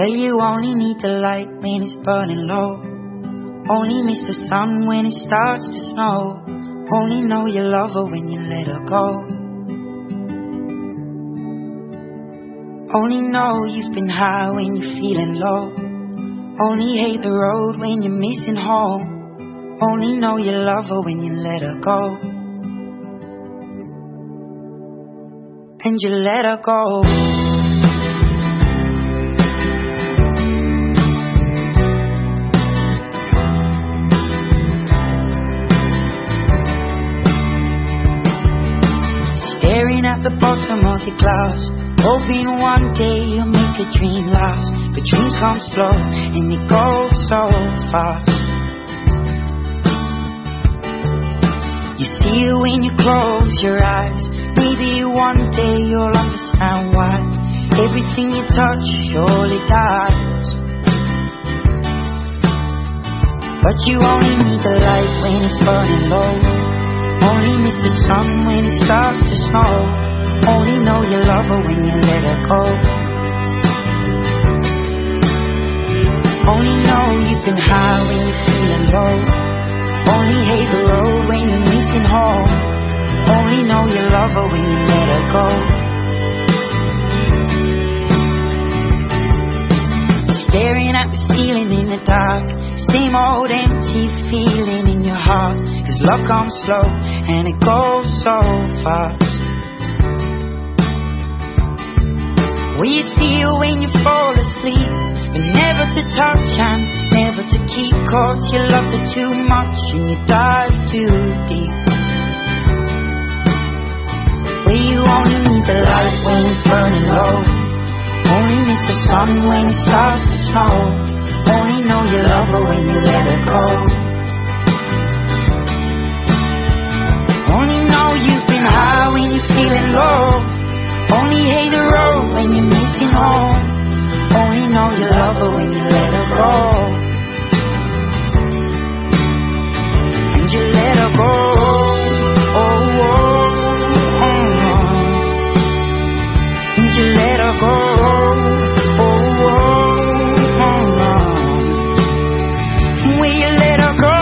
Well, you only need the light when it's burning low. Only miss the sun when it starts to snow. Only know you love her when you let her go. Only know you've been high when you're feeling low. Only hate the road when you're missing home. Only know you love her when you let her go. And you let her go. Staring at the bottom of your glass, hoping one day you'll make a dream last. But dreams come slow and they go so fast. You see it when you close your eyes. Maybe one day you'll understand why everything you touch surely dies. But you only need the light when it's burning low. Only miss the sun when it starts to snow. Only know you love her when you let her go. Only know you've been high when you're feeling low. Only hate the road when you're missing home. Only know you love her when you let her go. Staring at the ceiling in the dark, same old empty feeling in your heart. 'Cause love comes slow and it goes so fast. We feel when you fall asleep, but never to touch and never to keep. 'Cause you loved her too much and you dive too deep. Where you only need the light when it's burning low. Only miss the sun when it starts to snow. Only know you love her when you let her go. Only know you've been high when you're feeling low. Only hate the road when you're missing home. Only know you love her when you let her go. And you let her go. Oh, oh, oh. And you let her go. Oh, oh, oh, oh. When you let her go.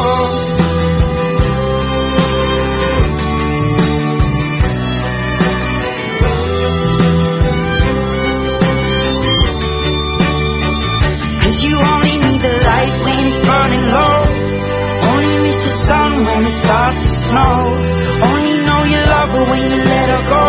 You only need the light when it's burning low. Only miss the sun when it starts to snow. Only know you love her when you let her go.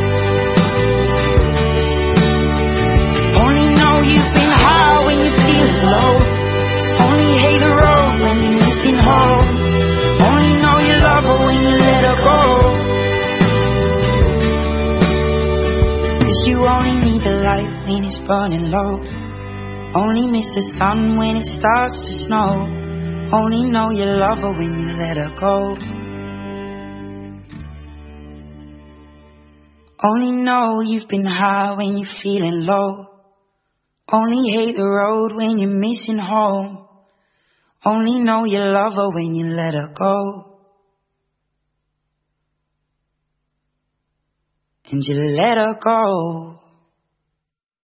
Only know you've been high when you're feeling low. Only hate the road when you're missing home. Only know you love her when you let her go. 'Cause you only need the light when it's burning low. Only miss the sun when it starts to snow. Only know you love her when you let her go. Only know you've been high when you're feeling low. Only hate the road when you're missing home. Only know you love her when you let her go. And you let her go.